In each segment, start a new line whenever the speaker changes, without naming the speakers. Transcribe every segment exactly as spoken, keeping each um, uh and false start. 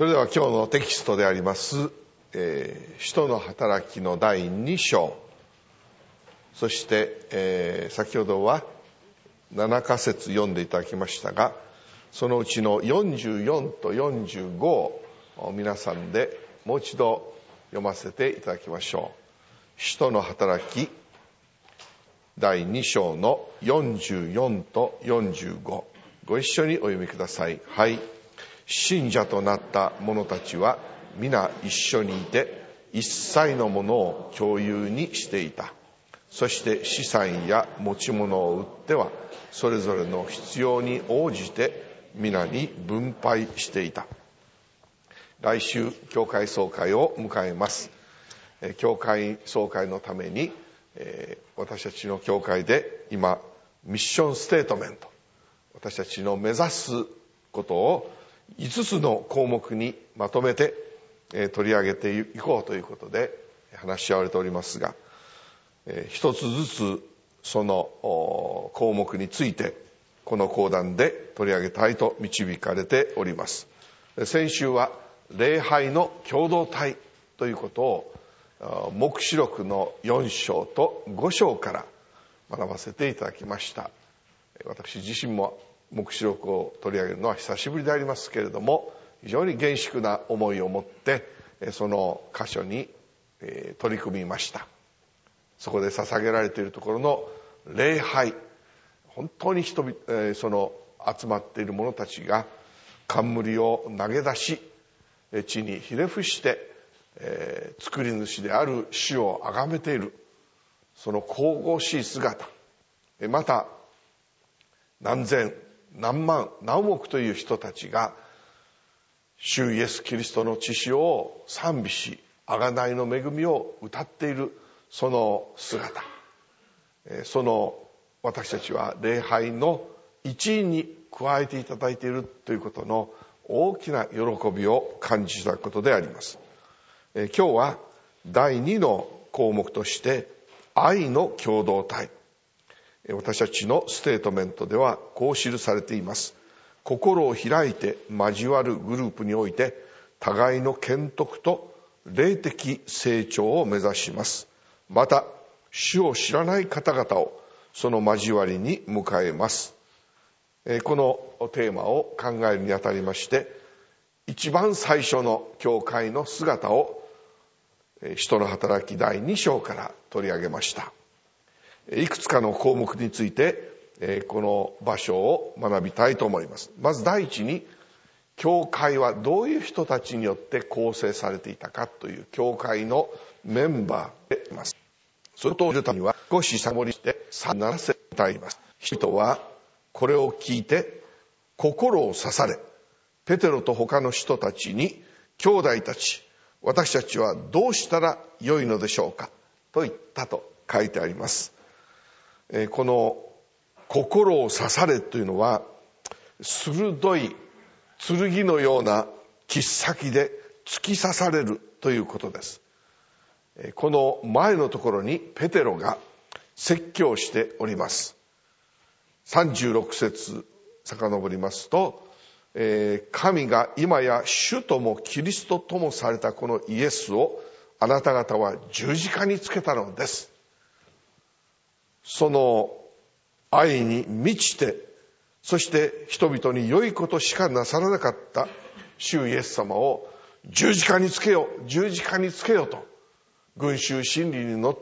それでは今日のテキストであります、えー、使徒の働きのだいに章、そして、えー、先ほどはななかせつ読んでいただきましたが、そのうちのよんじゅうよんとよんじゅうごを皆さんでもう一度読ませていただきましょう。使徒の働きだいに章のよんじゅうよんとよんじゅうご、ご一緒にお読みください。はい。信者となった者たちは皆一緒にいて、一切のものを共有にしていた。そして資産や持ち物を売っては、それぞれの必要に応じて皆に分配していた。来週教会総会を迎えます。教会総会のために、えー、私たちの教会で今ミッションステートメント、私たちの目指すことをいつつの項目にまとめて、えー、取り上げていこうということで話し合われておりますが、えー、一つずつその項目についてこの講談で取り上げたいと導かれております。先週は礼拝の共同体ということを黙示録のよん章とご章から学ばせていただきました。私自身も黙示録を取り上げるのは久しぶりでありますけれども、非常に厳粛な思いを持ってその箇所に取り組みました。そこで捧げられているところの礼拝、本当に人々、その集まっている者たちが冠を投げ出し、地にひれ伏してえー、作り主である主を崇めている、その神々しい姿、また何千何万何億という人たちが主イエスキリストの血潮を賛美し、贖いの恵みを歌っているその姿、その私たちは礼拝の一員に加えていただいているということの大きな喜びを感じたことであります。今日はだいにの項目として愛の共同体、私たちのステートメントではこう記されています。心を開いて交わるグループにおいて互いの謙徳と霊的成長を目指します。また主を知らない方々をその交わりに迎えます。このテーマを考えるにあたりまして、一番最初の教会の姿を使徒の働きだいに章から取り上げました。いくつかの項目についてこの場所を学びたいと思います。まず第一に、教会はどういう人たちによって構成されていたかという教会のメンバーでいます。それと見るためには少しさもりしてさんなな節にあります。人はこれを聞いて心を刺され、ペテロと他の人たちに、兄弟たち、私たちはどうしたらよいのでしょうかと言ったと書いてあります。えー、この心を刺されというのは、鋭い剣のような切っ先で突き刺されるということです。えー、この前のところにペテロが説教しております。さんじゅうろく節遡りますと、えー、神が今や主ともキリストともされたこのイエスをあなた方は十字架につけたのです。その愛に満ちて、そして人々に良いことしかなさらなかった主イエス様を十字架につけよう、十字架につけようと群衆心理に乗って、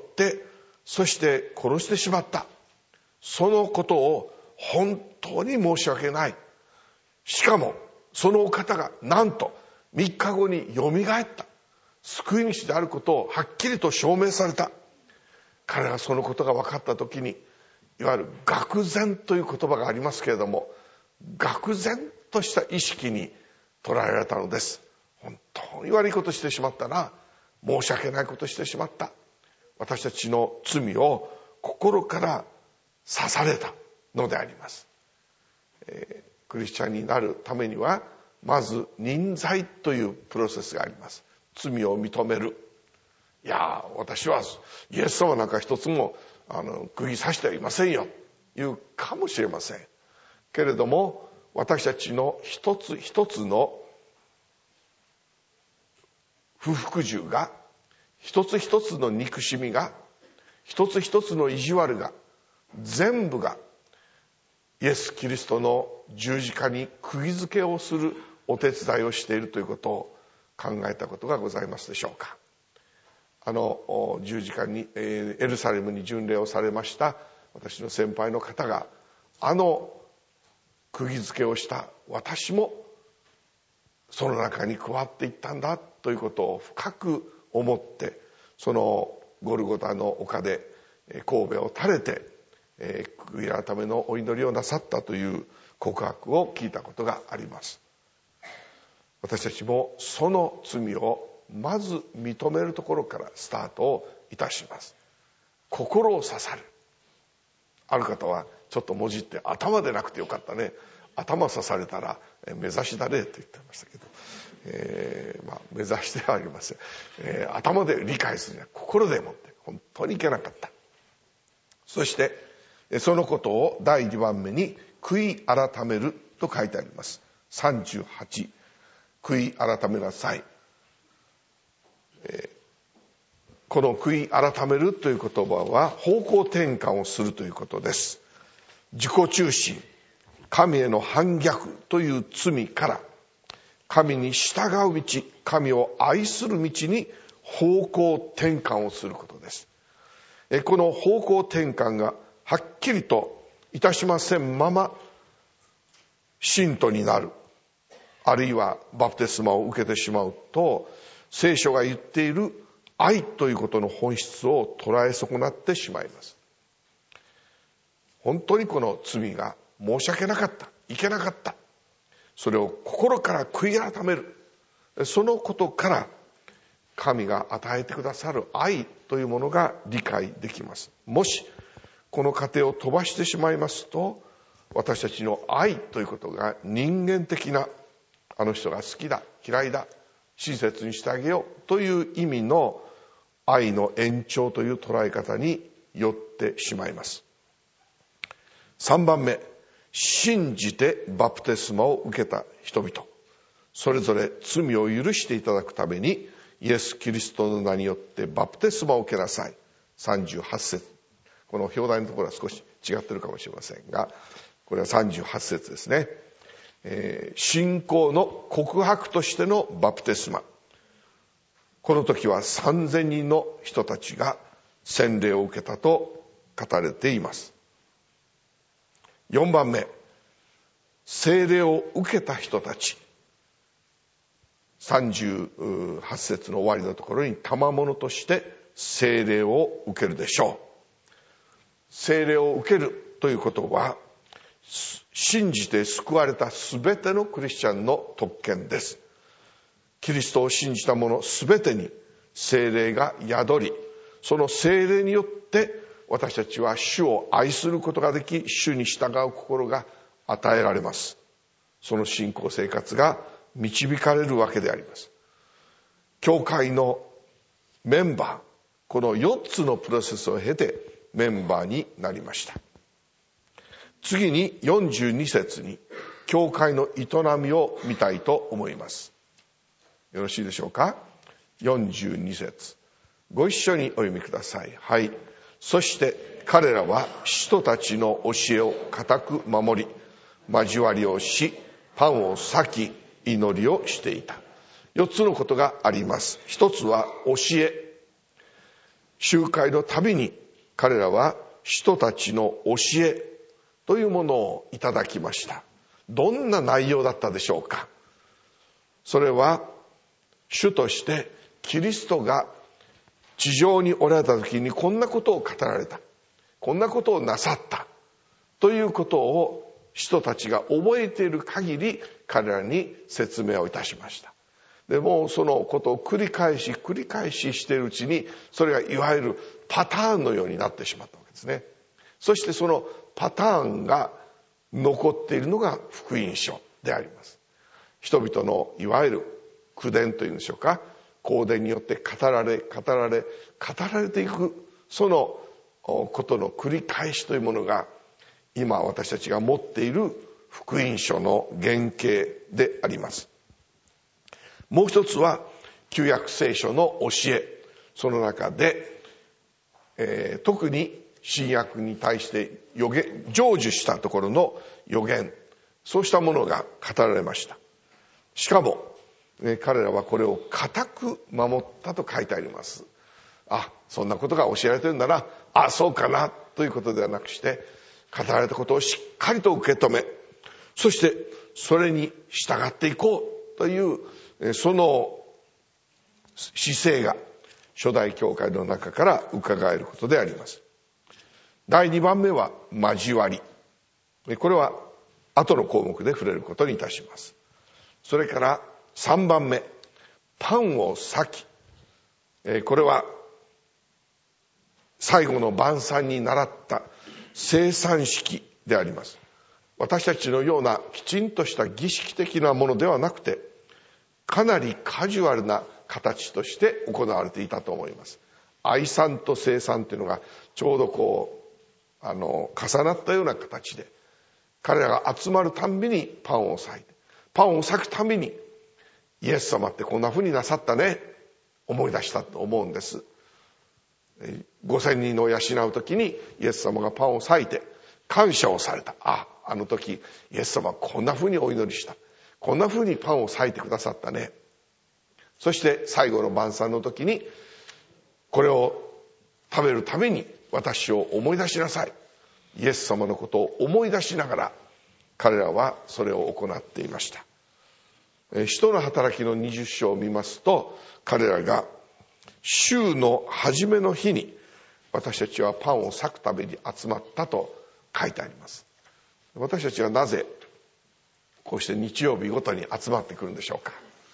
そして殺してしまった。そのことを本当に申し訳ない。しかもそのお方がなんとみっかごによみがえった、救い主であることをはっきりと証明された。彼がそのことが分かった時に、いわゆる愕然という言葉がありますけれども、愕然とした意識に捉えられたのです。本当に悪いことしてしまったな、申し訳ないことしてしまった、私たちの罪を心から刺されたのであります。えークリスチャンになるためには、まず認罪というプロセスがあります。罪を認める。いや私はイエス様なんか一つもあの釘刺してはいませんよ、言うかもしれませんけれども、私たちの一つ一つの不服従が、一つ一つの憎しみが、一つ一つの意地悪が、全部がイエス・キリストの十字架に釘付けをするお手伝いをしているということを考えたことがございますでしょうか。あの十字架にエルサレムに巡礼をされました私の先輩の方が、あの釘付けをした私もその中に加わっていったんだということを深く思って、そのゴルゴタの丘で頭を垂れて悔い改めのお祈りをなさったという告白を聞いたことがあります。私たちもその罪をまず認めるところからスタートをいたします。心を刺さる。ある方はちょっともじって頭でなくてよかったね、頭刺されたら目指しだねと言ってましたけど、えーまあ、目指してはありません、えー、頭で理解するには心でもって本当にいけなかった。そしてそのことをだいにばんめに悔い改めると書いてあります。さんじゅうはち、悔い改めなさい。えー、この悔い改めるという言葉は方向転換をするということです。自己中心、神への反逆という罪から神に従う道、神を愛する道に方向転換をすることです。えこの方向転換がはっきりといたしませんまま信徒になる、あるいはバプテスマを受けてしまうと、聖書が言っている愛ということの本質を捉え損なってしまいます。本当にこの罪が申し訳なかった、いけなかった、それを心から悔い改める、そのことから神が与えてくださる愛というものが理解できます。もしこの過程を飛ばしてしまいますと、私たちの愛ということが人間的な、あの人が好きだ、嫌いだ、親切にしてあげようという意味の愛の延長という捉え方によってしまいます。さんばんめ、信じてバプテスマを受けた人々、それぞれ罪を許していただくためにイエス・キリストの名によってバプテスマを受けなさい。さんじゅうはち節、この表題のところは少し違ってるかもしれませんが、これはさんじゅうはち節ですね。えー、信仰の告白としてのバプテスマ、この時はさんぜんにんの人たちが洗礼を受けたと語られています。よんばんめ、聖霊を受けた人たち、さんじゅうはち節の終わりのところに賜物として聖霊を受けるでしょう。聖霊を受けるということは信じて救われたすべてのクリスチャンの特権です。キリストを信じた者すべてに聖霊が宿り、その聖霊によって私たちは主を愛することができ、主に従う心が与えられます。その信仰生活が導かれるわけであります。教会のメンバー、このよっつのプロセスを経てメンバーになりました。次によんじゅうに節に教会の営みを見たいと思います。よろしいでしょうか。よんじゅうに節、ご一緒にお読みください。はい。そして彼らは使徒たちの教えを固く守り、交わりをし、パンを裂き、祈りをしていた。よっつのことがあります。一つは教え。集会のたびに彼らは使徒たちの教えというものをいただきました。どんな内容だったでしょうか。それは主としてキリストが地上におられた時にこんなことを語られた、こんなことをなさったということを使徒たちが覚えている限り彼らに説明をいたしました。でもそのことを繰り返し繰り返ししているうちに、それがいわゆるパターンのようになってしまったわけですね。そしてそのパターンが残っているのが福音書であります。人々のいわゆる口伝というんでしょうか、口伝によって語られ語られ語られていく、そのことの繰り返しというものが今私たちが持っている福音書の原型であります。もう一つは旧約聖書の教え、その中で、えー、特に新約に対して予言、成就したところの予言、そうしたものが語られました。しかも、えー、彼らはこれを固く守ったと書いてあります。あ、そんなことが教えられてるんだな、あ、そうかなということではなくして、語られたことをしっかりと受け止め、そしてそれに従っていこうという、えー、その姿勢が初代教会の中から伺えることであります。だいにばんめは交わり。これは後の項目で触れることにいたします。それからさんばんめ、パンを裂き。これは最後の晩餐に習った聖餐式であります。私たちのようなきちんとした儀式的なものではなくて、かなりカジュアルな形として行われていたと思います。愛餐と聖餐というのがちょうどこうあの重なったような形で、彼らが集まるたんびにパンを裂いて、パンを裂くたびにイエス様ってこんな風になさったね、思い出したと思うんです。ごせんにんを養う時にイエス様がパンを裂いて感謝をされた。あ、あの時イエス様はこんな風にお祈りした、こんな風にパンを裂いてくださったね。そして最後の晩餐の時に、これを食べるために私を思い出しなさい、イエス様のことを思い出しながら彼らはそれを行っていました。使徒の働きのにじゅっ章を見ますと、彼らが週の初めの日に私たちはパンを裂くために集まったと書いてあります。私たちはなぜこうして日曜日ごとに集まってくるんでしょうか。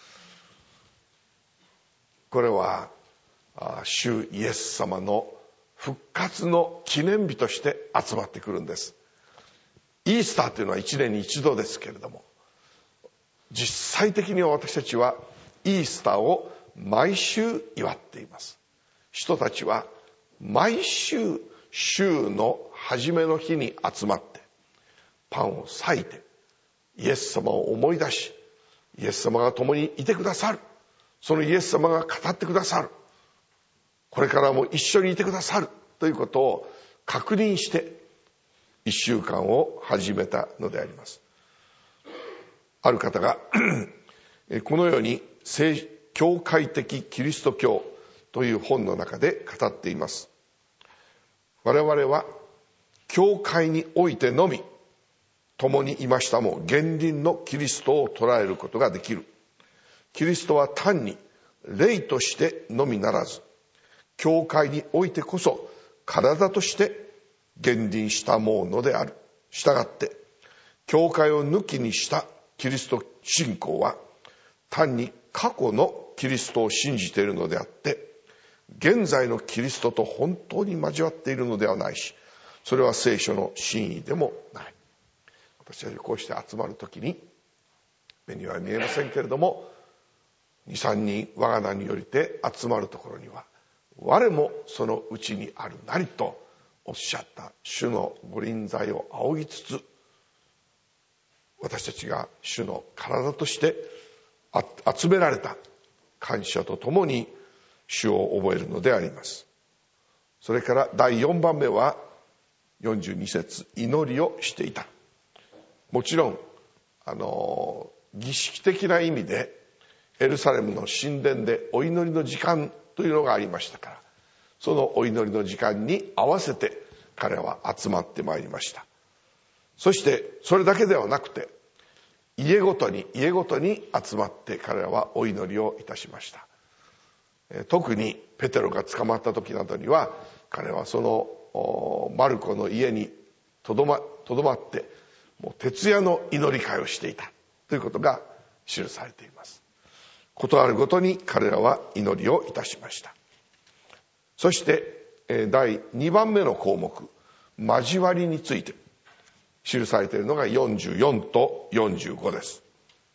これは主イエス様の復活の記念日として集まってくるんです。イースターというのはいちねんに一度ですけれども、実際的には私たちはイースターを毎週祝っています。人たちは毎週週の初めの日に集まってパンを裂いてイエス様を思い出し、イエス様が共にいてくださる、そのイエス様が語ってくださる、これからも一緒にいてくださるということを確認して一週間を始めたのであります。ある方がこのように教会的キリスト教という本の中で語っています。我々は教会においてのみ共にいましたも現臨のキリストを捉えることができる。キリストは単に霊としてのみならず、教会においてこそ体として現臨したものである。したがって教会を抜きにしたキリスト信仰は単に過去のキリストを信じているのであって、現在のキリストと本当に交わっているのではないし、それは聖書の真意でもない。私たちこうして集まるときに、目には見えませんけれども、二三人我が名によりて集まるところには我もそのうちにあるなりとおっしゃった主のご臨在を仰ぎつつ、私たちが主の体として集められた感謝とともに主を覚えるのであります。それからだいよんばんめはよんじゅうに節、祈りをしていた。もちろんあの儀式的な意味でエルサレムの神殿でお祈りの時間というのがありましたから、そのお祈りの時間に合わせて彼は集まってまいりました。そしてそれだけではなくて、家ごとに家ごとに集まって彼らはお祈りをいたしました。特にペテロが捕まった時などには、彼はそのマルコの家にとどま、とどまってもう徹夜の祈り会をしていたということが記されています。ことあるごとに彼らは祈りをいたしました。そしてだいにばんめの項目、交わりについて記されているのがよんじゅうよんとよんじゅうごです。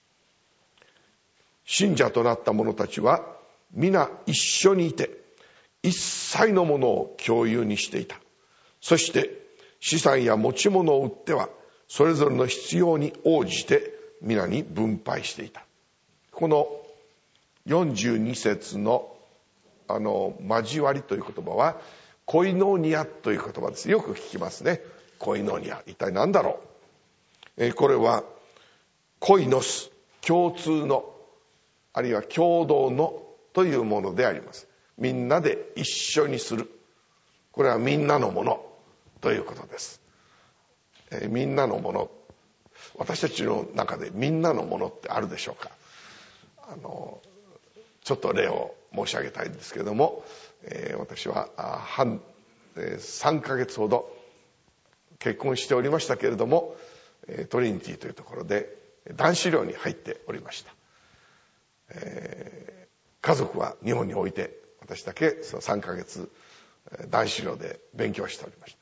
信者となった者たちは皆一緒にいて一切のものを共有にしていた。そして資産や持ち物を売ってはそれぞれの必要に応じて皆に分配していた。このよんじゅうに節のあの交わりという言葉はコイノニアという言葉です。よく聞きますね。コイノニア、一体何だろう。えー、これはコイノス、共通の、あるいは共同のというものであります。みんなで一緒にする、これはみんなのものということです。えー、みんなのもの、私たちの中でみんなのものってあるでしょうか。あのちょっと例を申し上げたいんですけれども、えー、私は半、えー、さんかげつほど結婚しておりましたけれども、トリニティというところで男子寮に入っておりました。えー、家族は日本において、私だけそのさんかげつ男子寮で勉強しておりました。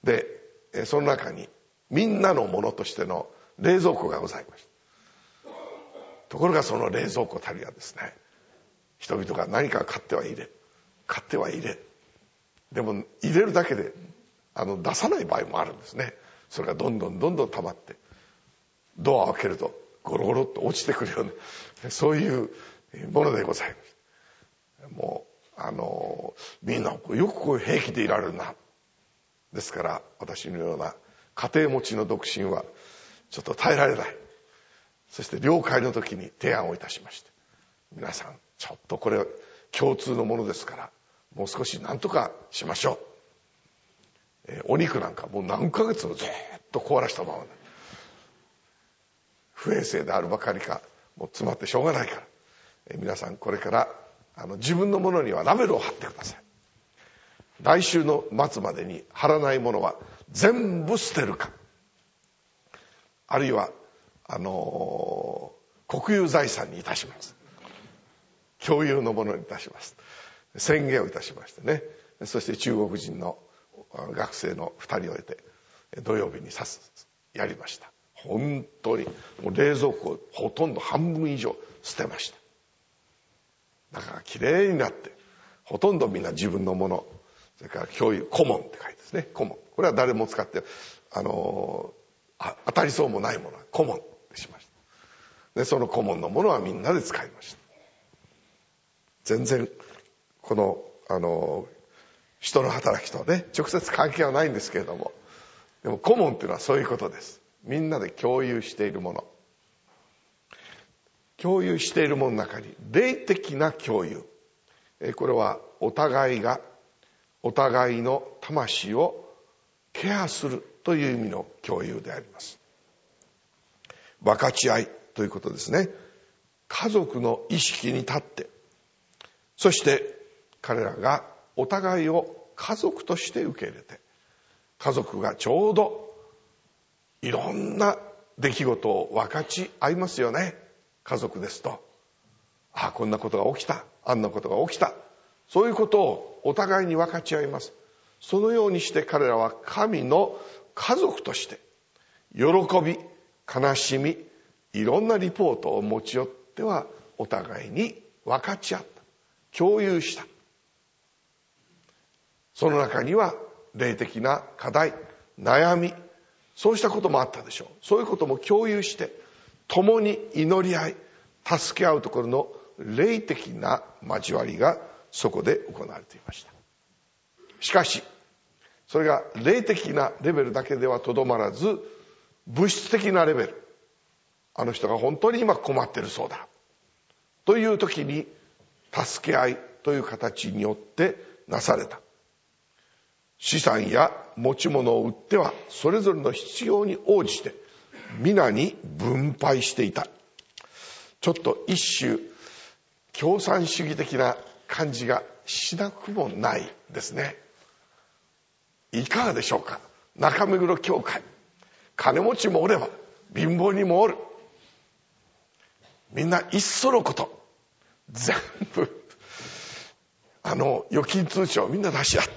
で、その中にみんなのものとしての冷蔵庫がございました。ところがその冷蔵庫たりはですね、人々が何か買っては入れ、買っては入れ、でも入れるだけであの出さない場合もあるんですね。それがどんどんどんどん溜まって、ドアを開けるとゴロゴロっと落ちてくるような、そういうものでございます。もうあのみんなよくこう平気でいられるな。ですから私のような家庭持ちの独身はちょっと耐えられない。そして了解の時に提案をいたしまして、皆さんちょっとこれ共通のものですからもう少し何とかしましょう。えー、お肉なんかもう何ヶ月もずっと凍らしたままで、不衛生であるばかりかもう詰まってしょうがないから、えー、皆さんこれからあの自分のものにはラベルを貼ってください。来週の末までに貼らないものは全部捨てるか、あるいはあのー、国有財産にいたします、共有のものにいたします宣言をいたしましてね。そして中国人の学生のふたりを得て土曜日にさすやりました。本当にもう冷蔵庫をほとんど半分以上捨てました。だからきれいになってほとんどみんな自分のもの、それから共有、コモンって書いてですね、コモン、これは誰も使ってあのー、あ当たりそうもないものはコモンってしました。でそのコモンのものはみんなで使いました。全然このあのー人の働きとね直接関係はないんですけれども、でもコモンっていうのはそういうことです。みんなで共有しているもの、共有しているものの中に霊的な共有、これはお互いがお互いの魂をケアするという意味の共有であります。分かち合いということですね。家族の意識に立って、そして彼らがお互いを家族として受け入れて、家族がちょうどいろんな出来事を分かち合いますよね。家族ですと、ああこんなことが起きた、あんなことが起きた、そういうことをお互いに分かち合います。そのようにして彼らは神の家族として喜び、悲しみ、いろんなリポートを持ち寄ってはお互いに分かち合った、共有した。その中には霊的な課題、悩み、そうしたこともあったでしょう。そういうことも共有して共に祈り合い、助け合うところの霊的な交わりがそこで行われていました。しかしそれが霊的なレベルだけではとどまらず、物質的なレベル、あの人が本当に今困っているそうだという時に助け合いという形によってなされた。資産や持ち物を売ってはそれぞれの必要に応じて皆に分配していた。ちょっと一種共産主義的な感じがしなくもないですね。いかがでしょうか。中目黒教会、金持ちもおれば貧乏にもおる、みんな一緒のこと、全部あの預金通帳をみんな出し合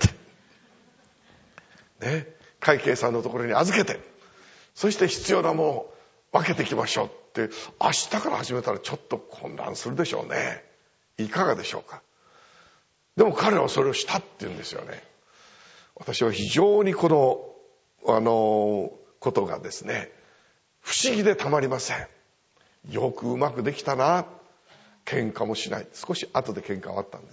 ってね、会計さんのところに預けて、そして必要なものを分けていきましょうって、明日から始めたらちょっと混乱するでしょうね。いかがでしょうか。でも彼はそれをしたって言うんですよね。私は非常にこのあのことがですね、不思議でたまりません。よくうまくできたな。 喧嘩もしない。少し後で喧嘩はあったんです。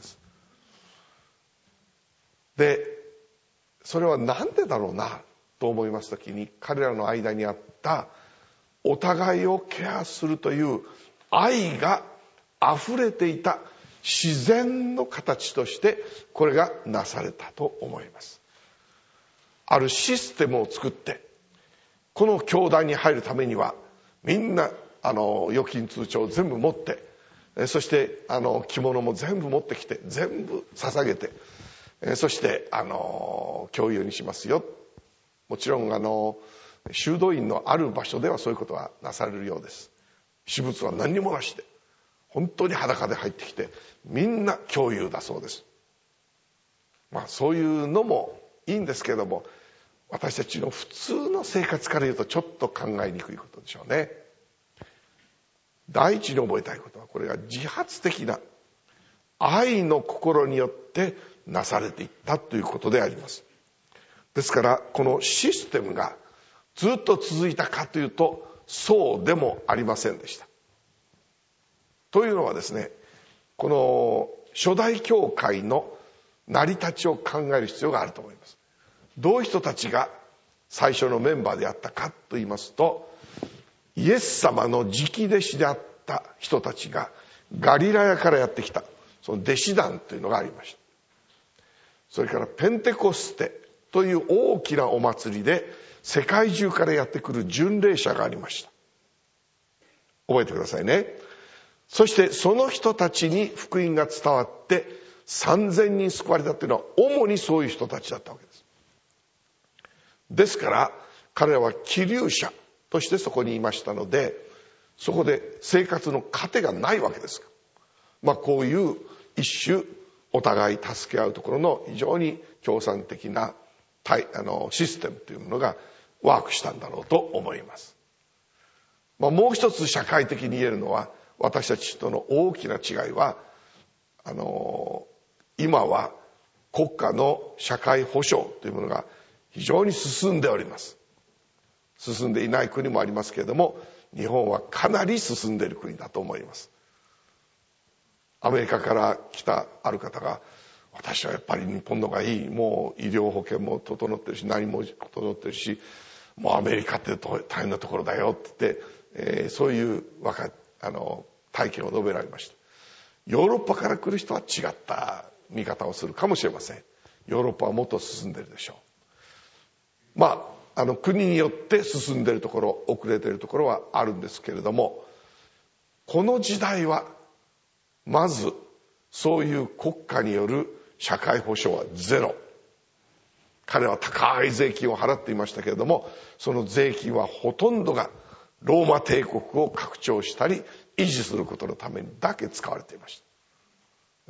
でそれは何でだろうなと思いますときに、彼らの間にあったお互いをケアするという愛があふれていた自然の形としてこれがなされたと思います。あるシステムを作って、この教団に入るためにはみんなあの預金通帳を全部持って、そしてあの着物も全部持ってきて全部捧げて、そしてあの共有にしますよ。もちろんあの修道院のある場所ではそういうことはなされるようです。私物は何にもなしで本当に裸で入ってきてみんな共有だそうです。まあそういうのもいいんですけれども、私たちの普通の生活から言うとちょっと考えにくいことでしょうね。第一に覚えたいことは、これが自発的な愛の心によってなされていったということであります。ですからこのシステムがずっと続いたかというとそうでもありませんでした。というのはですね、この初代教会の成り立ちを考える必要があると思います。どういう人たちが最初のメンバーであったかと言いますと、イエス様の直弟子であった人たちがガリラヤからやってきた、その弟子団というのがありました。それからペンテコステという大きなお祭りで世界中からやってくる巡礼者がありました。覚えてくださいね。そしてその人たちに福音が伝わってさんぜんにん救われたというのは主にそういう人たちだったわけです。ですから彼らは寄留者としてそこにいましたので、そこで生活の糧がないわけです。まあこういう一種お互い助け合うところの非常に共産的なあのシステムというものがワークしたんだろうと思います。まあ、もう一つ社会的に言えるのは、私たちとの大きな違いはあの今は国家の社会保障というものが非常に進んでおります。進んでいない国もありますけれども、日本はかなり進んでいる国だと思います。アメリカから来たある方が、私はやっぱり日本のがいい、もう医療保険も整ってるし何も整ってるし、もうアメリカって大変なところだよって言って、えー、そういう若あの体験を述べられました。ヨーロッパから来る人は違った見方をするかもしれません。ヨーロッパはもっと進んでるでしょう。まああの国によって進んでるところ、遅れてるところはあるんですけれども、この時代はまずそういう国家による社会保障はゼロ。彼は高い税金を払っていましたけれども、その税金はほとんどがローマ帝国を拡張したり維持することのためにだけ使われていました。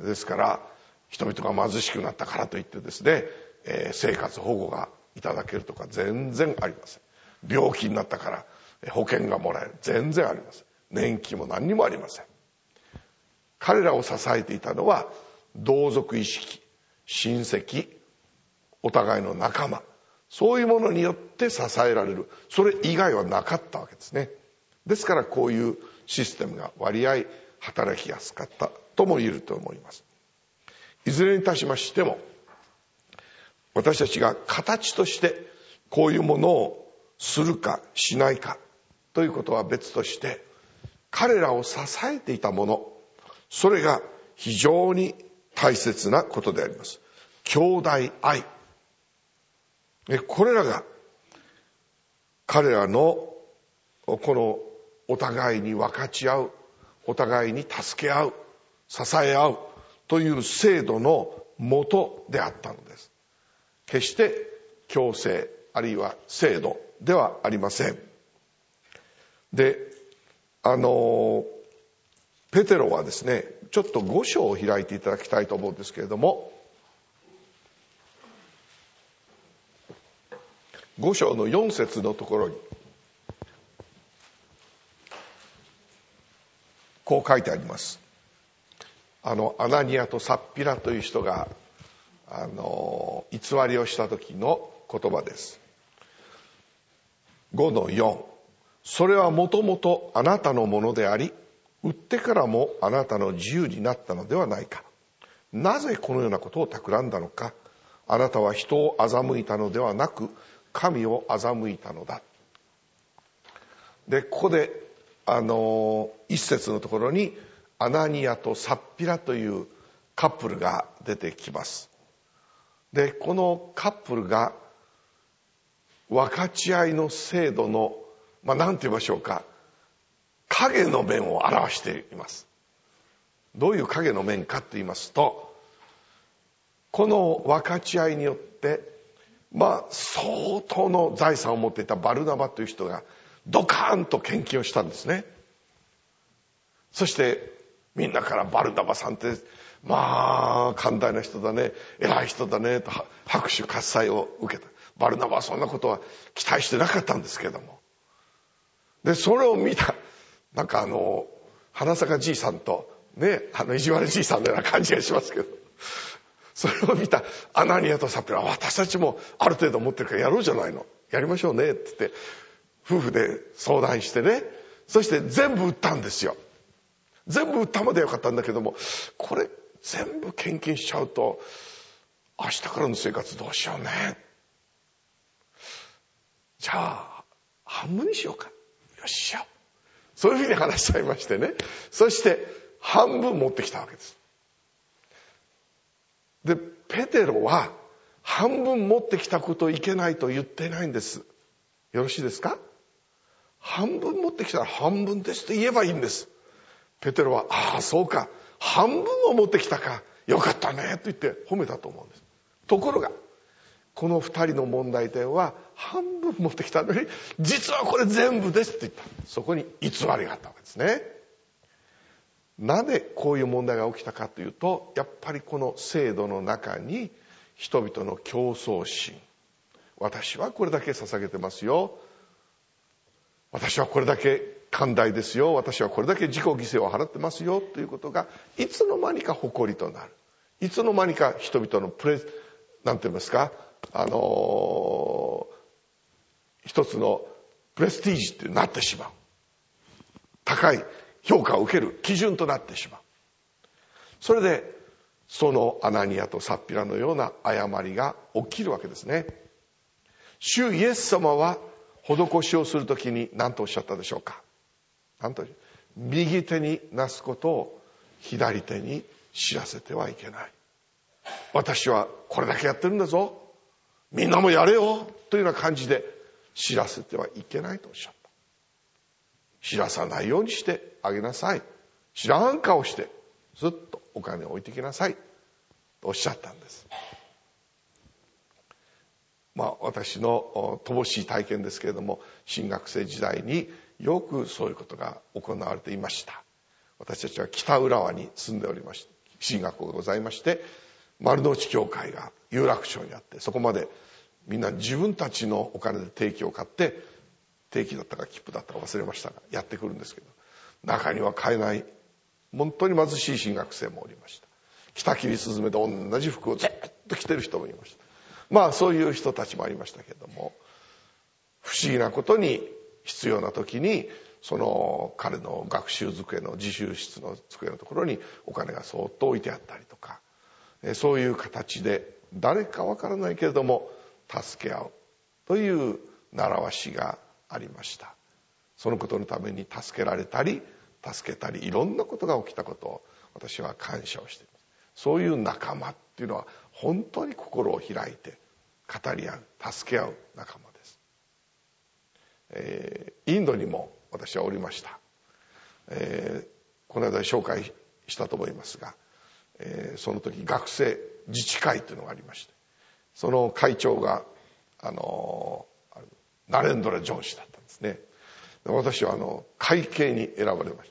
ですから人々が貧しくなったからといってですね、えー、生活保護がいただけるとか全然ありません。病気になったから保険がもらえる、全然ありません。年金も何にもありません。彼らを支えていたのは同族意識、親戚、お互いの仲間、そういうものによって支えられる、それ以外はなかったわけですね。ですからこういうシステムが割合働きやすかったとも言えると思います。いずれにいたしましても、私たちが形としてこういうものをするかしないかということは別として、彼らを支えていたもの、それが非常に大切なことであります。兄弟愛。これらが彼らのこのお互いに分かち合う、お互いに助け合う、支え合うという制度のもとであったのです。決して強制あるいは制度ではありません。で、あのペテロはですね、ちょっとご章を開いていただきたいと思うんですけれども、ご章のよん節のところにこう書いてあります。あのアナニアとサッピラという人があの偽りをした時の言葉です。ごのよん、それはもともとあなたのものであり、 売ってからもあなたの自由になったのではないか。なぜこのようなことを企んだのか。あなたは人を欺いたのではなく神を欺いたのだ。でここであの一節のところにアナニアとサッピラというカップルが出てきます。でこのカップルが分かち合いの制度のまあ何て言いましょうか、影の面を表しています。どういう影の面かと言いますと、この分かち合いによってまあ相当の財産を持っていたバルナバという人がドカーンと献金をしたんですね。そしてみんなからバルナバさんってまあ寛大な人だね、偉い人だねと拍手喝采を受けた。バルナバはそんなことは期待してなかったんですけども、でそれを見たなんかあの花坂じいさんとね、あの意地悪じいさんのような感じがしますけど、それを見たアナニアとサピラは、私たちもある程度持ってるからやろうじゃないの、やりましょうねって言って夫婦で相談してね、そして全部売ったんですよ。全部売ったまでよかったんだけども、これ全部献金しちゃうと明日からの生活どうしようね、じゃあ半分にしようか、よっしゃ、そういうふうに話しちゃいましてね、そして半分持ってきたわけです。でペテロは半分持ってきたことをいけないと言っていないんです。よろしいですか。半分持ってきたら半分ですと言えばいいんです。ペテロはああそうか、半分を持ってきたか、よかったねと言って褒めたと思うんです。ところがこの二人の問題点は、半分持ってきたのに実はこれ全部ですって言った。そこに偽りがあったわけですね。なぜこういう問題が起きたかというと、やっぱりこの制度の中に人々の競争心、私はこれだけ捧げてますよ、私はこれだけ寛大ですよ、私はこれだけ自己犠牲を払ってますよということがいつの間にか誇りとなる。いつの間にか人々のプレなんて言いますか、あのー、一つのプレスティージってなってしまう、高い評価を受ける基準となってしまう。それでそのアナニアとサッピラのような誤りが起きるわけですね。主イエス様は施しをするときに何とおっしゃったでしょうか。何と、右手になすことを左手に知らせてはいけない。私はこれだけやってるんだぞ、みんなもやれよというような感じで知らせてはいけないとおっしゃった。知らさないようにしてあげなさい。知らん顔してずっとお金を置いてきなさいとおっしゃったんです。まあ私の乏しい体験ですけれども、新学生時代によくそういうことが行われていました。私たちは北浦和に住んでおりまして、進学校がございまして、丸の内教会が有楽町にあって、そこまでみんな自分たちのお金で定期を買って、定期だったか切符だったか忘れましたがやってくるんですけど、中には買えない本当に貧しい進学生もおりました。北切スズメで同じ服をずっと着てる人もいました。まあそういう人たちもありましたけれども、不思議なことに必要な時にその彼の学習机の自習室の机のところにお金がそーっと置いてあったりとか、そういう形で誰かわからないけれども助け合うという習わしがありました。そのことのために助けられたり助けたり、いろんなことが起きたことを私は感謝をしています。そういう仲間っていうのは本当に心を開いて語り合う、助け合う仲間です。えー、インドにも私はおりました。えー、この間紹介したと思いますが、えー、その時学生自治会というのがありまして、その会長があのー、ナレンドラ・ジョン氏だったんですね。私はあの会計に選ばれました。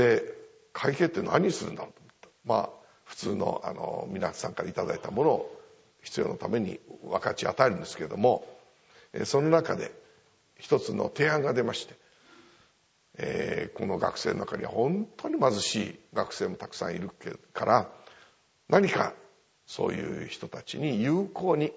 で会計って何するんだろうと思った。まあ普通のあの皆さんからいただいたものを必要のために分かち与えるんですけれども、その中で一つの提案が出まして、えー、この学生の中には本当に貧しい学生もたくさんいるから、何かそういう人たちに有効に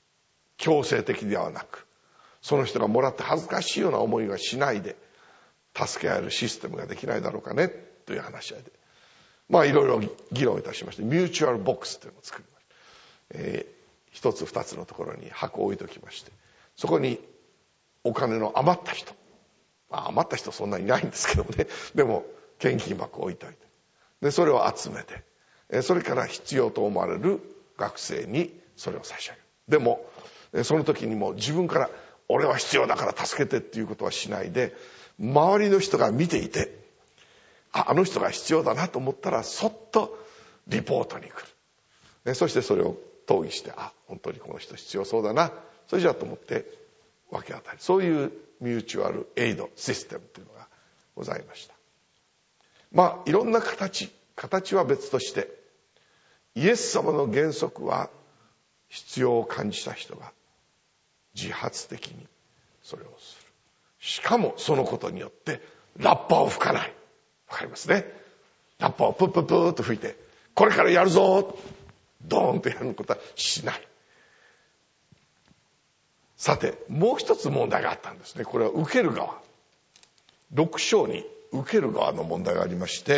強制的ではなく、その人がもらって恥ずかしいような思いはしないで助け合えるシステムができないだろうかねという話し合いで、まあいろいろ議論いたしまして、ミューチュアルボックスというのを作りました。えー、一つ二つのところに箱を置いておきまして、そこにお金の余った人、まあ、余った人そんなにいないんですけどもね、でも献金箱を置いておいて、でそれを集めて、えー、それから必要と思われる学生にそれを差し上げる。でもその時にも自分から俺は必要だから助けてっていうことはしないで、周りの人が見ていて、あ、あの人が必要だなと思ったらそっとリポートに来る。そしてそれを討議して、あ、本当にこの人必要そうだな、それじゃあと思って分け与える。そういうミューチュアルエイドシステムというのがございました。まあいろんな形、形は別として、イエス様の原則は必要を感じた人が自発的にそれをする。しかもそのことによってラッパを吹かない。わかりますね。ラッパをプップップーっと吹いて、これからやるぞドーンとやることはしない。さてもう一つ問題があったんですね。これは受ける側、ろく章に受ける側の問題がありまして、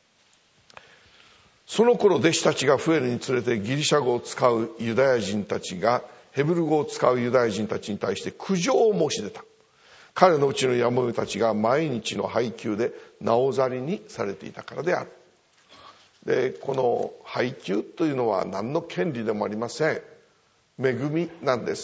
その頃弟子たちが増えるにつれてギリシャ語を使うユダヤ人たちがヘブル語を使うユダヤ人たちに対して苦情を申し出た。彼のうちのやもめたちが毎日の配給でなおざりにされていたからである。でこの配給というのは何の権利でもありません。恵みなんです。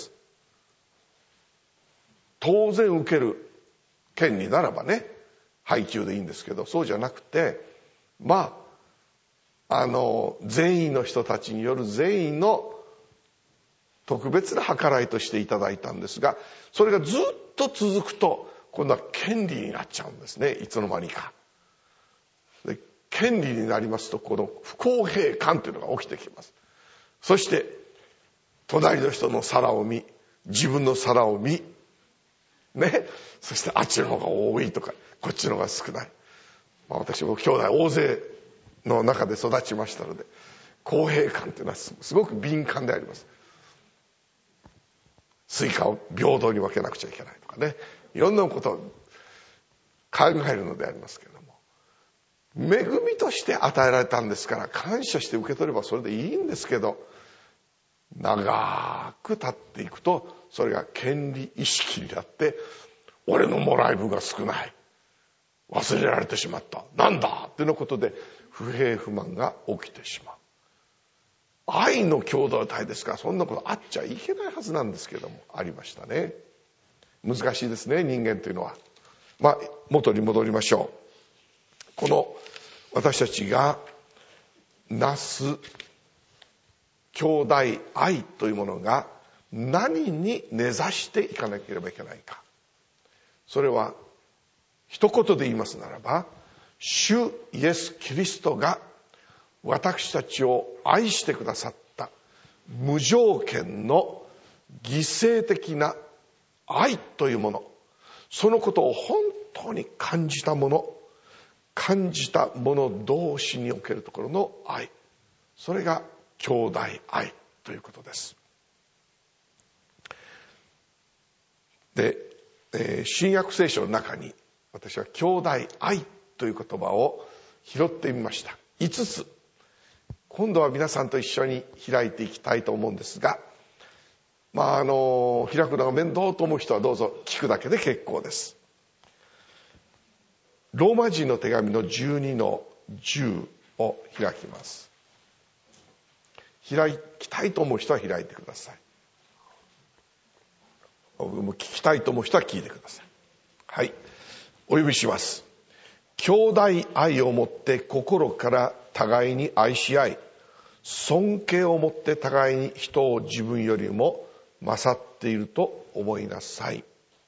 当然受ける権利ならばね、配給でいいんですけど、そうじゃなくて、まああの善意の人たちによる善意の特別な計らいとしていただいたんですが、それがずっと続くと今度は権利になっちゃうんですね。いつの間にかで権利になりますと、この不公平感というのが起きてきます。そして隣の人の皿を見、自分の皿を見ね、そしてあっちの方が多いとかこっちの方が少ない、まあ、私も兄弟大勢の中で育ちましたので、公平感というのはすごく敏感であります。スイカを平等に分けなくちゃいけないとかね、いろんなことを考えるのでありますけれども、恵みとして与えられたんですから感謝して受け取ればそれでいいんですけど、長く経っていくとそれが権利意識になって、俺のもらい分が少ない、忘れられてしまった、なんだってのことで不平不満が起きてしまう。愛の共同体ですから、そんなことあっちゃいけないはずなんですけれども、ありましたね。難しいですね、人間というのは。まあ元に戻りましょう。この私たちがなす兄弟愛というものが何に根ざしていかなければいけないか。それは一言で言いますならば、主イエス・キリストが私たちを愛してくださった無条件の犠牲的な愛というもの、そのことを本当に感じたもの、感じた者同士におけるところの愛、それが兄弟愛ということです。で、えー、新約聖書の中に私は兄弟愛という言葉を拾ってみました。いつつ、今度は皆さんと一緒に開いていきたいと思うんですが、まああの開くのが面倒と思う人はどうぞ聞くだけで結構です。ローマ人の手紙のじゅうにのじゅうを開きます。開きたいと思う人は開いてください。僕も聞きたいと思う人は聞いてください。はい、お呼びします。兄弟愛をもって心から互いに愛し合い、尊敬をもって互いに人を自分よりも勝っていると思いなさい。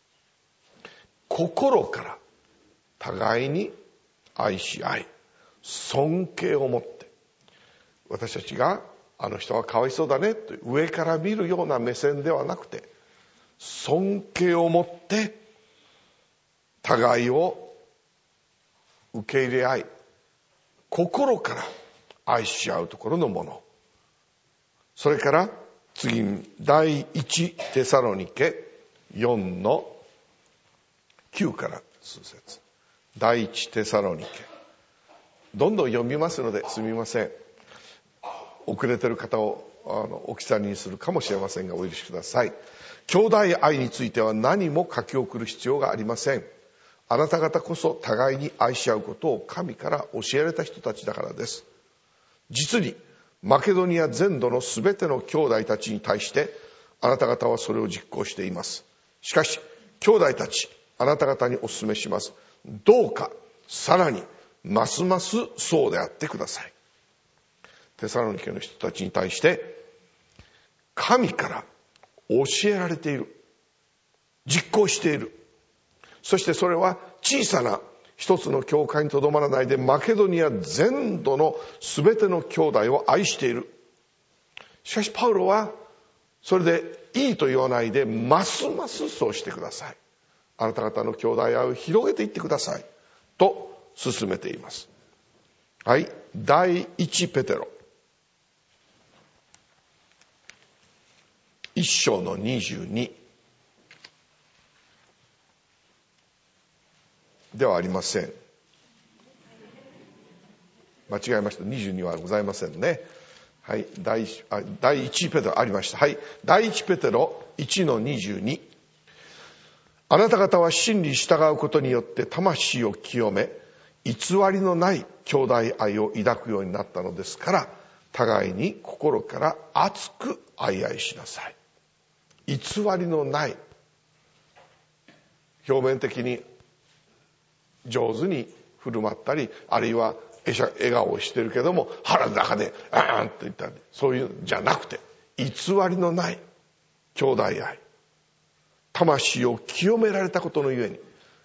心から互いに愛し合い、尊敬をもって、私たちがあの人はかわいそうだねと上から見るような目線ではなくて、尊敬をもって互いを受け入れ合い、心から愛し合うところのもの。それから次に第一テサロニケよんのきゅうから数節。 第一テサロニケ。どんどん読みますのですみません。遅れてる方をあの置き去りにするかもしれませんがお許しください。兄弟愛については何も書き送る必要がありません。あなた方こそ互いに愛し合うことを神から教えられた人たちだからです。実にマケドニア全土のすべての兄弟たちに対してあなた方はそれを実行しています。しかし兄弟たち、あなた方にお勧めします。どうかさらにますますそうであってください。テサロニケの人たちに対して神から教えられている、実行している。そしてそれは小さな一つの教会にとどまらないでマケドニア全土のすべての兄弟を愛している。しかしパウロはそれでいいと言わないでますますそうしてください。あなた方の兄弟愛を広げていってくださいと進めています。はい、第一ペテロ一章のにじゅうにではありません。間違えました。にじゅうにはございませんね。はい、第一、あ、第一ペテロありました。はい、第一ペテロいちのにじゅうに。あなた方は真理に従うことによって魂を清め、偽りのない兄弟愛を抱くようになったのですから、互いに心から熱く愛愛しなさい。偽りのない、表面的に上手に振る舞ったり、あるいは笑顔をしてるけども腹の中であーんと言ったり、そういうんじゃなくて、偽りのない兄弟愛、魂を清められたことのゆえに、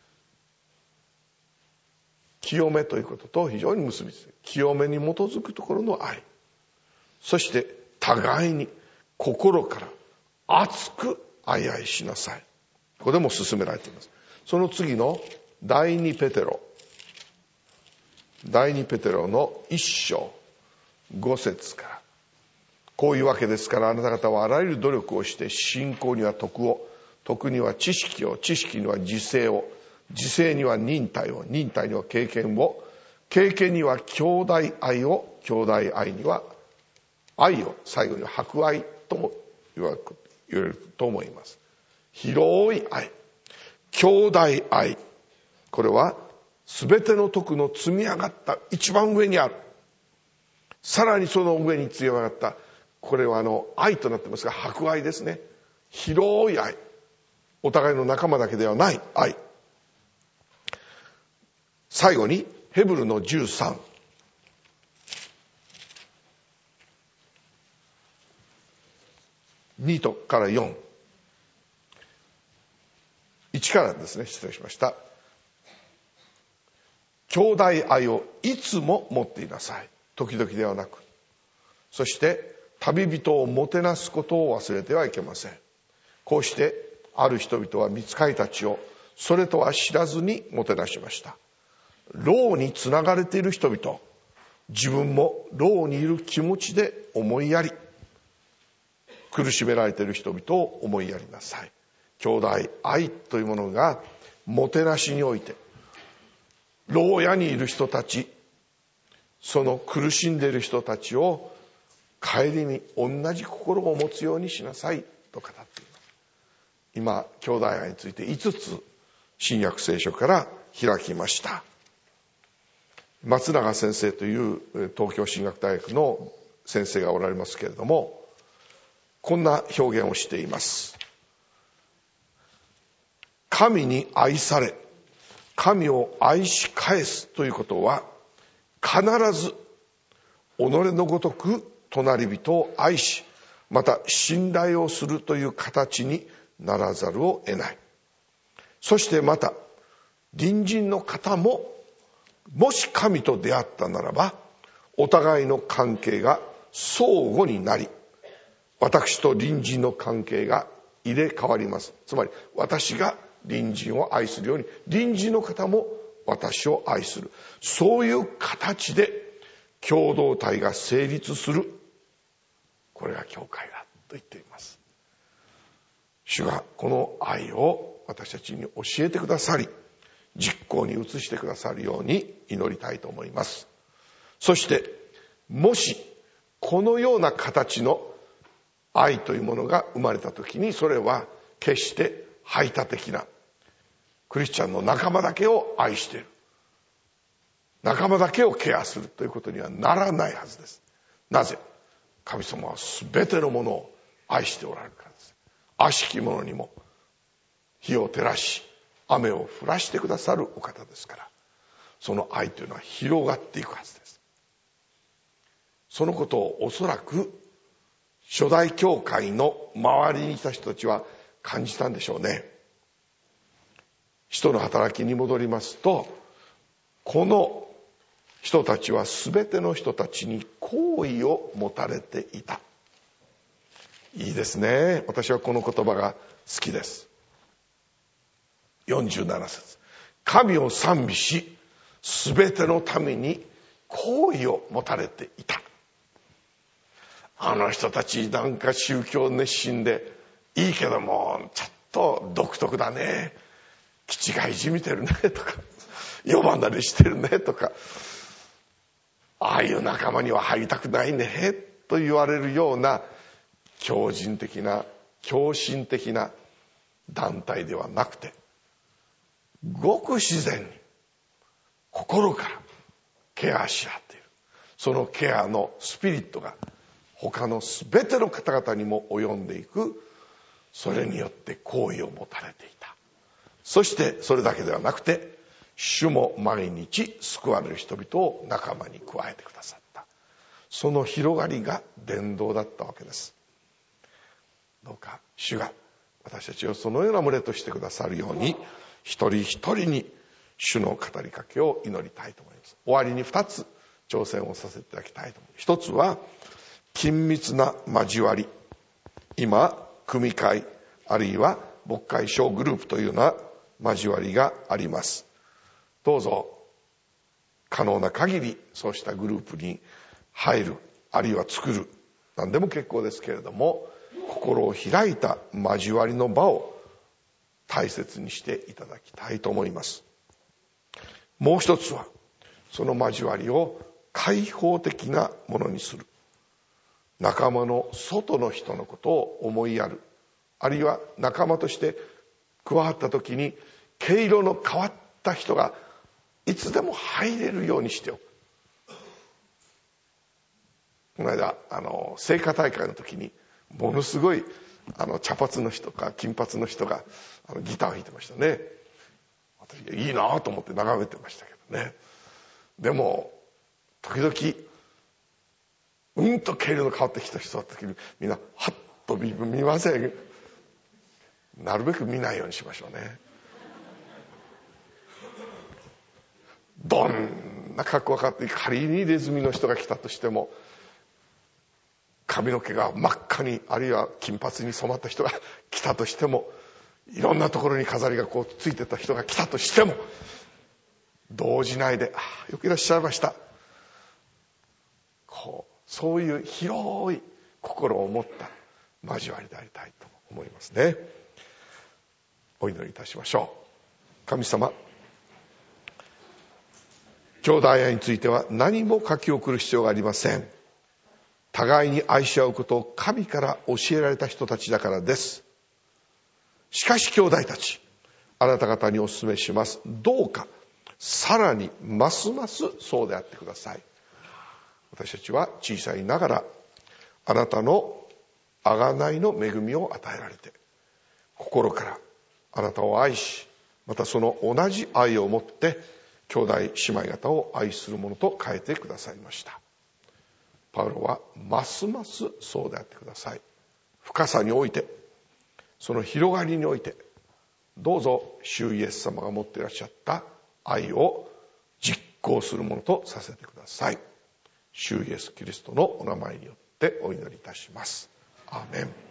清めということと非常に結びつく、清めに基づくところの愛、そして互いに心から熱く愛愛しなさい。ここでも進められています。その次の第二ペテロ第二ペテロの一章五節から、こういうわけですからあなた方はあらゆる努力をして信仰には徳を、徳には知識を、知識には自制を、自制には忍耐を、忍耐には経験を、経験には兄弟愛を、兄弟愛には愛を、最後には博愛とも言われると思います。広い愛、兄弟愛、これは全ての徳の積み上がった一番上にある。さらにその上に積み上がった、これはあの愛となってますが博愛ですね。広い愛、お互いの仲間だけではない愛。最後にヘブルのじゅうさん、にとからよん、いちからですね、失礼しました。兄弟愛をいつも持っていなさい。時々ではなく。そして旅人をもてなすことを忘れてはいけません。こうしてある人々は御使いたちをそれとは知らずにもてなしました。牢につながれている人々、自分も牢にいる気持ちで思いやり、苦しめられている人々を思いやりなさい。兄弟愛というものがもてなしにおいて、牢屋にいる人たち、その苦しんでいる人たちを顧み同じ心を持つようにしなさいと語っています。今兄弟愛についていつつ新約聖書から開きました。松永先生という東京進学大学の先生がおられますけれども、こんな表現をしています。神に愛され、神を愛し返すということは、必ず己のごとく隣人を愛し、また信頼をするという形にならざるを得ない。そしてまた隣人の方も、もし神と出会ったならばお互いの関係が相互になり、私と隣人の関係が入れ替わります。つまり私が隣人を愛するように隣人の方も私を愛する、そういう形で共同体が成立する、これが教会だと言っています。主がこの愛を私たちに教えてくださり、 実行に移してくださるように祈りたいと思います。そしてもしこのような形の愛というものが生まれた時に、それは決して排他的なクリスチャンの仲間だけを愛している、仲間だけをケアするということにはならないはずです。なぜ？神様は全てのものを愛しておられるからです。悪しき者にも火を照らし雨を降らしてくださるお方ですから、その愛というのは広がっていくはずです。そのことをおそらく初代教会の周りにいた人たちは感じたんでしょうね。使徒の働きに戻りますと、この人たちは全ての人たちに好意を持たれていた。いいですね。私はこの言葉が好きです。よんじゅうなな節、神を賛美し全てのために好意を持たれていた。あの人たちなんか宗教熱心でいいけどもちょっと独特だね、気違いじみてるねとか、夜離れしてるねとか、ああいう仲間には入りたくないねと言われるような強靭的な狂信的な団体ではなくて、ごく自然に心からケアし合っている。そのケアのスピリットが他の全ての方々にも及んでいく。それによって好意を持たれていた。そしてそれだけではなくて、主も毎日救われる人々を仲間に加えてくださった。その広がりが伝道だったわけです。どうか主が私たちをそのような群れとしてくださるように、一人一人に主の語りかけを祈りたいと思います。終わりに二つ挑戦をさせていただきたいと思います。一つは緊密な交わり。今組会あるいは牧会小グループというような交わりがあります。どうぞ可能な限りそうしたグループに入る、あるいは作る、何でも結構ですけれども、心を開いた交わりの場を大切にしていただきたいと思います。もう一つはその交わりを開放的なものにする。仲間の外の人のことを思いやる、あるいは仲間として加わった時に毛色の変わった人がいつでも入れるようにしておく。この間あの聖歌大会の時にものすごいあの茶髪の人か金髪の人があのギターを弾いてましたね。私いいなと思って眺めてましたけどね。でも時々うんと毛色の変わってきた人だった時にみんなハッと見ません。なるべく見ないようにしましょうね。どんな格好がかって仮にネズミの人が来たとしても、髪の毛が真っ赤にあるいは金髪に染まった人が来たとしても、いろんなところに飾りがこうついてた人が来たとしても動じないで、ああよくいらっしゃいました、こうそういう広い心を持った交わりでありたいと思いますね。お祈りいたしましょう。神様、兄弟愛については何も書き送る必要がありません。互いに愛し合うことを神から教えられた人たちだからです。しかし兄弟たち、あなた方にお勧めします。どうかさらにますますそうであってください。私たちは小さいながらあなたの贖いの恵みを与えられて、心からあなたを愛し、またその同じ愛を持って兄弟姉妹方を愛するものと変えてくださいました。パウロはますますそうであってください。深さにおいて、その広がりにおいて、どうぞ主イエス様が持っていらっしゃった愛を実行するものとさせてください。主イエスキリストのお名前によってお祈りいたします。アーメン。